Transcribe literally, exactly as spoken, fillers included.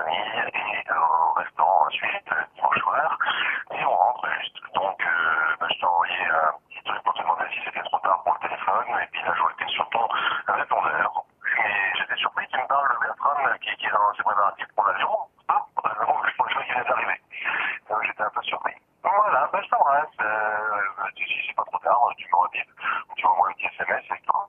famille et au restaurant ensuite, dimanche soir, et on rentre juste. Donc, euh, bah, je t'ai envoyé un petit truc pour te demander si c'était trop tard pour le téléphone, et puis là, je vois que t'es sur ton répondeur. Mais j'étais surpris qu'il me parle de Bertrand qui, qui est dans ses préparatifs pour l'avion. Ah, euh, donc je pensais qu'il vient d'arriver. Donc j'étais un peu surpris. Voilà, bah, je t'embrasse. Euh, si c'est pas trop tard, tu me redites, tu m'envoies un petit S M S et tout.